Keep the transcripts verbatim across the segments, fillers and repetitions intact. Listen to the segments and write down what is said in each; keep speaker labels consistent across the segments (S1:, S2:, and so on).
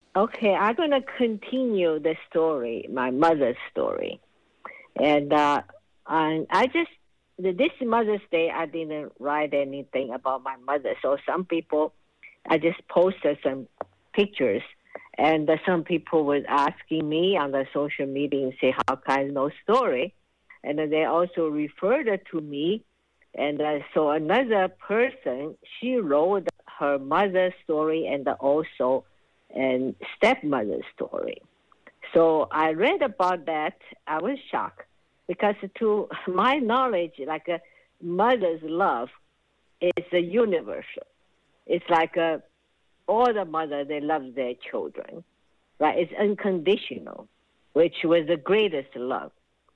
S1: Okay, I'm going to continue the story, my mother's story. And uh, and I just, this Mother's Day, I didn't write anything about my mother. So some people, I just posted some pictures. And uh, some people were asking me on the social media and say, how can I know story? And then they also referred it to me. And uh, so another person, she wrote her mother's story and also and stepmother's story. So I read about that. I was shocked because, to my knowledge, like a mother's love is a universal. It's like a, all the mother they love their children, right? It's unconditional, which was the greatest love.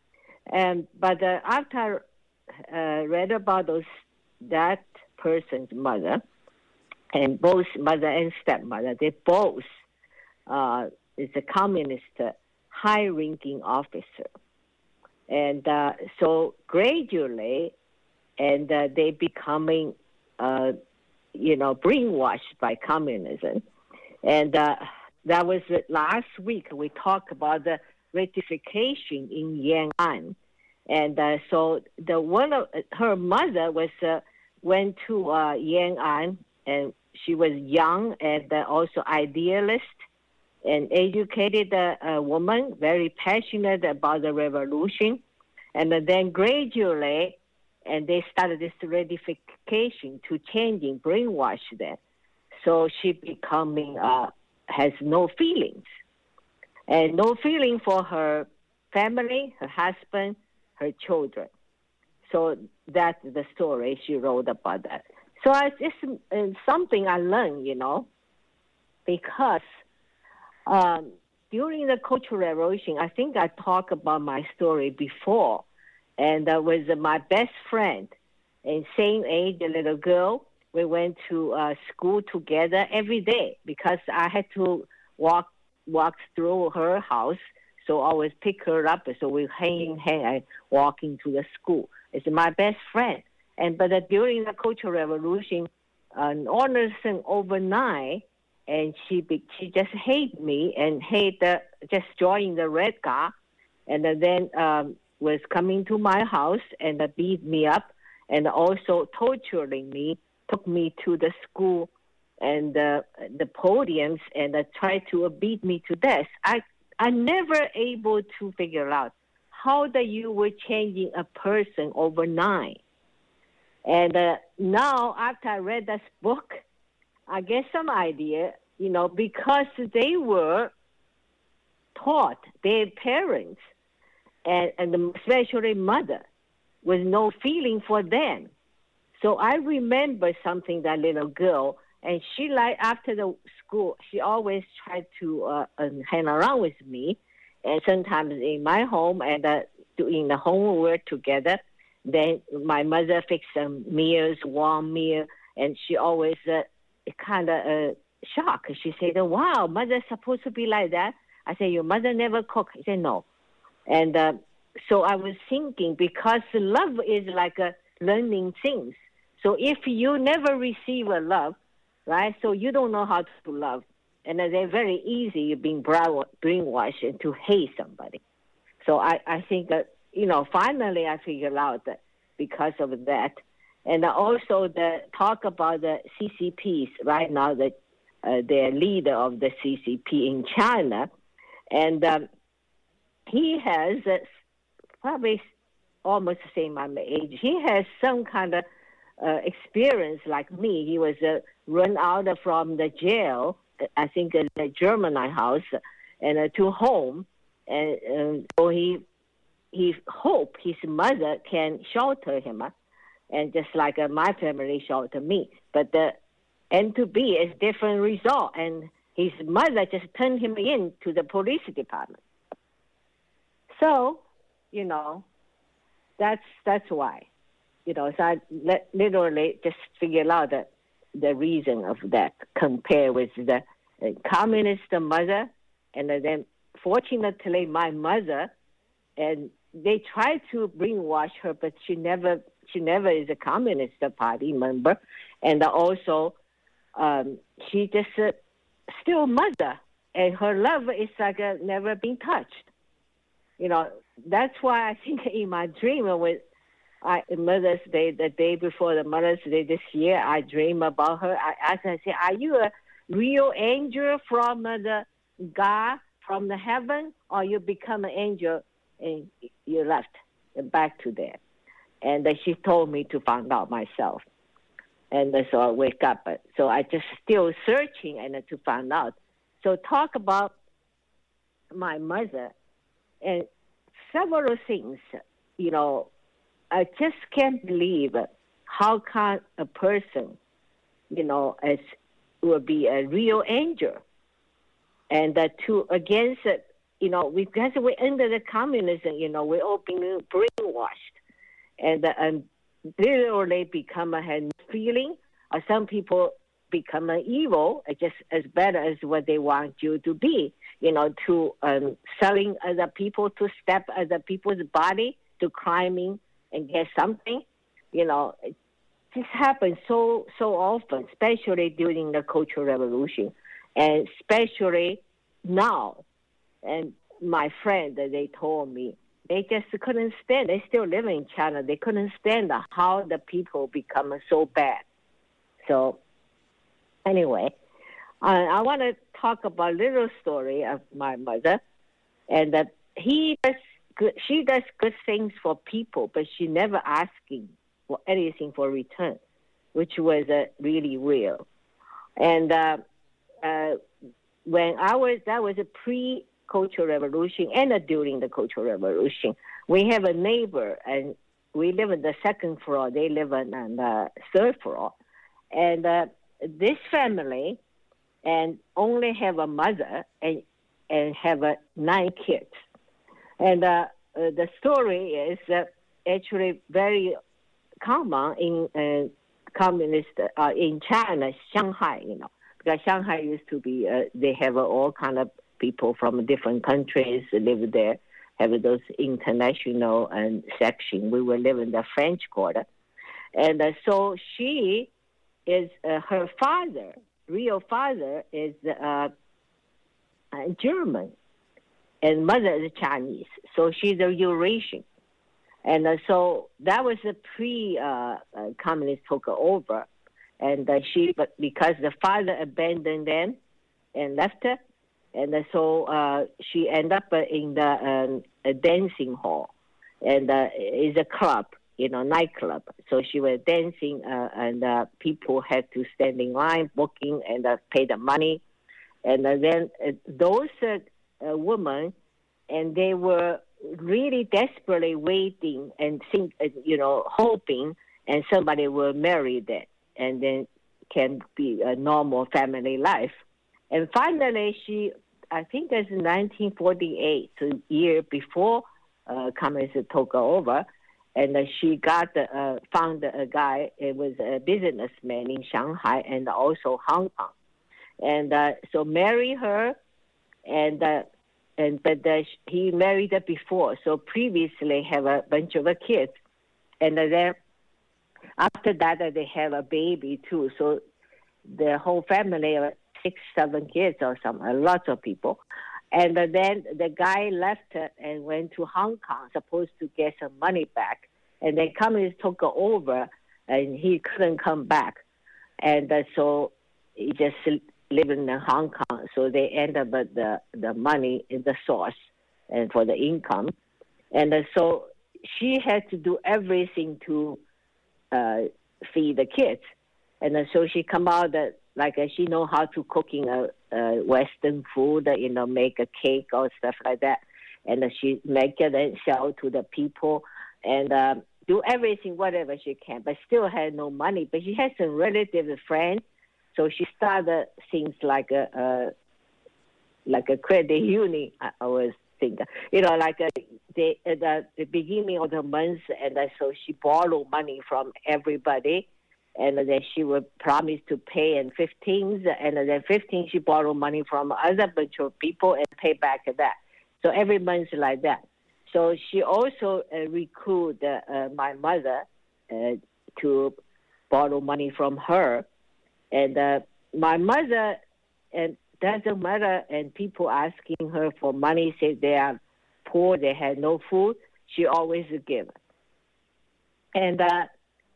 S1: And but uh, after I uh, read about those that person's mother, and both mother and stepmother, they both uh, is a communist uh, high-ranking officer. And uh, so gradually, and uh, they becoming, uh, you know, brainwashed by communism. And uh, that was uh, last week we talked about the ratification in Yan'an. And uh, so the one of her mother was uh, went to uh, Yan'an, and she was young and uh, also idealist and educated uh, a woman, very passionate about the revolution. And then gradually, and they started this ratification to changing, brainwash them. So she becoming, uh, has no feelings. And no feeling for her family, her husband, her children. So that's the story she wrote about that. So it's just uh, something I learned, you know, because um, during the Cultural Revolution, I think I talked about my story before, and uh, with my best friend, and same age, a little girl. We went to uh, school together every day because I had to walk walk through her house, so I always pick her up. So we hang hang and walking to the school. It's my best friend. And but uh, during the Cultural Revolution, uh, all of a sudden overnight, and she be, she just hate me and hate the, just joining the Red Guard, and uh, then um, was coming to my house and uh, beat me up, and also torturing me, took me to the school and uh, the podiums and uh, tried to uh, beat me to death. I I never able to figure out how that you were changing a person overnight. And uh, now, after I read this book, I get some idea, you know, because they were taught, their parents, and, and especially mother, with no feeling for them. So I remember something, that little girl, and she, like, after the school, she always tried to uh, uh, hang around with me, and sometimes in my home, and uh, doing the homework together. Then my mother fixed some meals, warm meal, and she always uh, kind of uh, shocked. She said, wow, mother's supposed to be like that? I said, your mother never cook? She said, no. And uh, so I was thinking, because love is like a learning things. So if you never receive a love, right, so you don't know how to love. And uh, they're very easy, you're being brainwashed and to hate somebody. So I, I think that, you know, finally I figured out that because of that. And also the talk about the C C Ps right now, that uh, the leader of the C C P in China. And um, he has uh, probably almost the same amount of age. He has some kind of uh, experience like me. He was uh, run out from the jail, I think in the German house, and uh, to home. And uh, so he he hope his mother can shelter him, uh, and just like uh, my family sheltered me. But the N two B is different result, and his mother just turned him in to the police department. So, you know, that's that's why, you know. So I literally just figured out the the reason of that, compare with the uh, communist mother, and then fortunately my mother, and they tried to brainwash her, but she never she never is a communist party member, and also um, she just uh, still mother, and her love is like uh, never been touched. You know, that's why I think in my dream with I, Mother's Day, the day before the Mother's Day this year, I dream about her. I asked her, I said, are you a real angel from uh, the God, from the heaven, or you become an angel and you left back to there? And uh, she told me to find out myself. And uh, so I wake up. So I just still searching and uh, to find out. So talk about my mother and several things, you know, I just can't believe how can a person, you know, as will be a real angel, and that uh, to against, uh, you know, because we're under the communism, you know, we're all being brainwashed, and uh, and literally become a had feeling, or some people become an evil, uh, just as bad as what they want you to be, you know, to um, selling other people, to step other people's body, to climbing and get something, you know, it just happens so, so often, especially during the Cultural Revolution, and especially now. And my friend, they told me, they just couldn't stand, they still live in China, they couldn't stand how the people become so bad. So anyway, uh, I want to talk about a little story of my mother, and that he does good, she does good things for people, but she never asking for anything for return, which was uh, really real. And uh, uh, when I was, that was a pre-Cultural Revolution and uh, during the Cultural Revolution, we have a neighbor, and we live on the second floor, they live on the third floor. And uh, this family and only have a mother and and have uh, nine kids. And uh, uh, the story is uh, actually very common in uh, communist uh, in China, Shanghai. You know, because Shanghai used to be uh, they have uh, all kind of people from different countries live there. Have those international and section. We will live in the French Quarter, and uh, so she is uh, her father. Real father is uh, German. And mother is Chinese, so she's a Eurasian. And uh, so that was a pre-communist uh, uh, took over. And uh, she, but because the father abandoned them and left her, and uh, so uh, she ended up uh, in the um, a dancing hall. And uh, it's a club, you know, nightclub. So she was dancing, uh, and uh, people had to stand in line, booking, and uh, pay the money. And uh, then uh, those uh, uh, women, and they were really desperately waiting and think, uh, you know, hoping, and somebody will marry them, and then can be a normal family life. And finally, she, I think it's nineteen forty-eight, so year before uh, communism took over. And uh, she got uh, found a guy. It was a businessman in Shanghai and also Hong Kong, and uh, so marry her, and uh, and but uh, he married her before. So previously have a bunch of uh, kids, and uh, then after that uh, they have a baby too. So the whole family, uh, six, seven kids or something, lots of people. And then the guy left and went to Hong Kong, supposed to get some money back. And then communists took over, and he couldn't come back. And uh, so he just lived in Hong Kong. So they end up with the, the money in the source and for the income. And uh, so she had to do everything to uh, feed the kids. And uh, so she come out that, like uh, she know how to cooking a, a Western food, uh, you know, make a cake or stuff like that, and uh, she make it and sell to the people, and uh, do everything whatever she can, but still had no money. But she had some relative friends, so she started things like a, a like a credit union. I always think, you know, like a, the, at the, the beginning of the month, and uh, so she borrowed money from everybody. And then she would promise to pay in fifteenth, and then fifteenth she borrowed money from other bunch of people and pay back that. So every month like that. So she also uh, recruited uh, my mother uh, to borrow money from her. And uh, my mother, and doesn't matter. And people asking her for money, say they are poor, they had no food. She always give. And uh,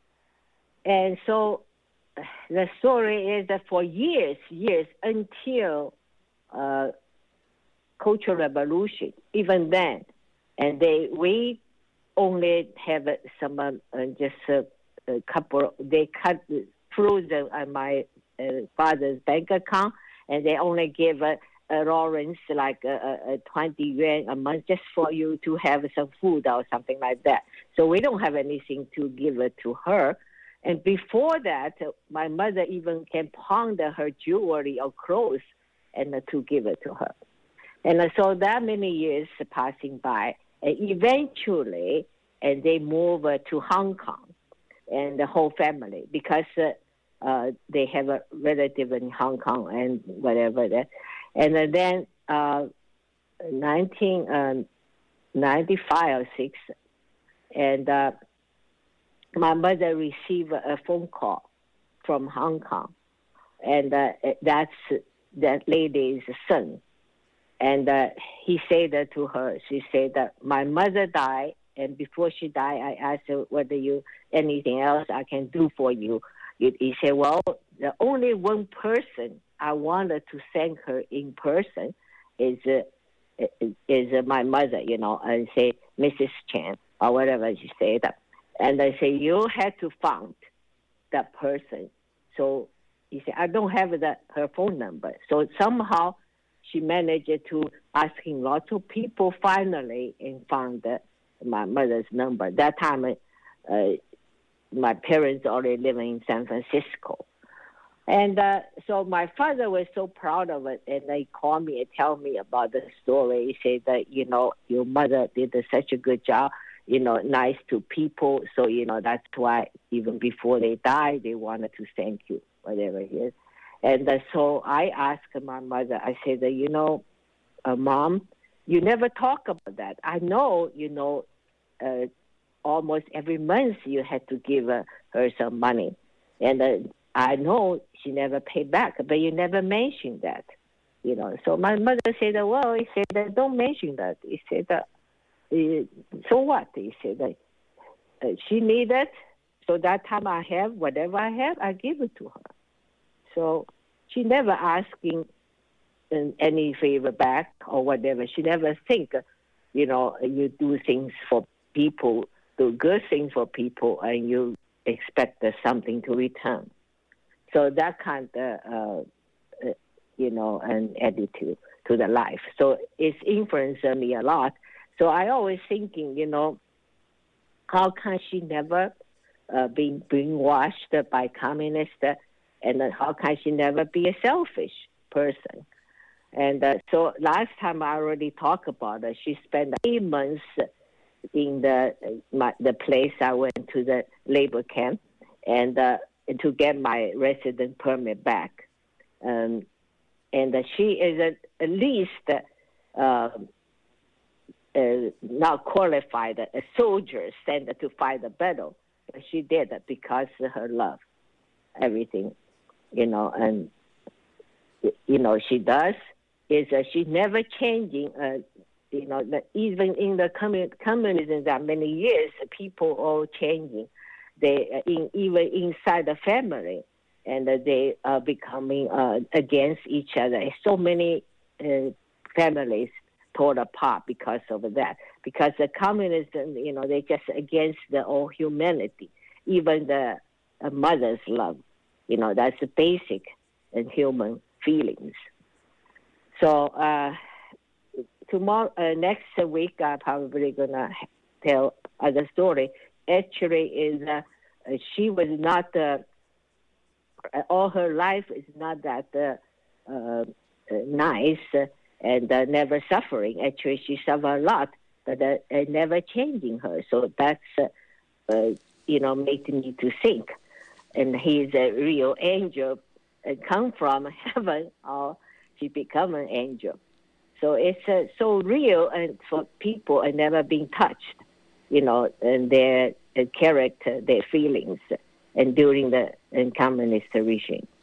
S1: and so the story is that for years, years until uh, Cultural Revolution, even then, and they we only have some uh, just a, a couple. They cut froze uh, my uh, father's bank account, and they only give a, a Lawrence like a, a twenty yuan a month just for you to have some food or something like that. So we don't have anything to give it to her. And before that, my mother even can pawn her jewelry or clothes and uh, to give it to her. And uh, so that many years passing by, and eventually, and they move uh, to Hong Kong, and the whole family, because uh, uh, they have a relative in Hong Kong and whatever that. And uh, then uh, nineteen ninety-five or six, and uh, my mother received a phone call from Hong Kong, and uh, that's that lady's son. And uh, he said that to her. She said that my mother died, and before she died, I asked her whether you anything else I can do for you. He said, well, the only one person I wanted to thank her in person is uh, is uh, my mother, you know, and say Missus Chen or whatever she said. And I say, you had to find that person. So he said, I don't have the, her phone number. So somehow she managed to asking lots of people finally and found uh, my mother's number. That time, uh, my parents already living in San Francisco. And uh, so my father was so proud of it, and they called me and tell me about the story. He said that, you know, your mother did such a good job, you know, nice to people. So, you know, that's why even before they died, they wanted to thank you, whatever it is. And uh, so I asked my mother, I said, you know, uh, Mom, you never talk about that. I know, you know, uh, almost every month you had to give uh, her some money. And uh, I know she never paid back, but you never mentioned that, you know. So my mother said, well, he said, that, don't mention that. He said, uh, so what? He said, that, uh, she needed it, so that time I have, whatever I have, I give it to her. So she never asking any favor back or whatever. She never think, you know, you do things for people, do good things for people, and you expect something to return. So that kind of, uh, you know, an attitude to the life. So it's influenced me a lot. So I always thinking, you know, how can she never uh, be brainwashed by communists, uh, and uh, how can she never be a selfish person? And uh, so last time I already talked about it. She spent eight months in the my, the place I went to, the labor camp, and uh, to get my resident permit back. Um, and uh, she is at, at least uh, uh, not qualified a soldier sent to fight the battle. But she did it because of her love, everything, you know. And you know she does is uh, she never changing. Uh, you know, the, even in the commun- communism that many years, people all changing. They uh, in, even inside the family, and uh, they are becoming uh, against each other. So many uh, families torn apart because of that. Because the communism, you know, they just against the all humanity, even the uh, mother's love. You know, that's the basic and human feelings. So uh, tomorrow, uh, next week, I'm probably gonna tell other story. Actually, is uh, she was not uh, all her life is not that uh, uh, nice uh, and uh, never suffering. Actually, she suffered a lot, but uh, it never changing her. So that's uh, uh, you know making me to think. And he's a real angel, uh, come from heaven, or she become an angel. So it's uh, so real, and for people are never being touched, you know, and their, their character, their feelings, and during the and communist regime.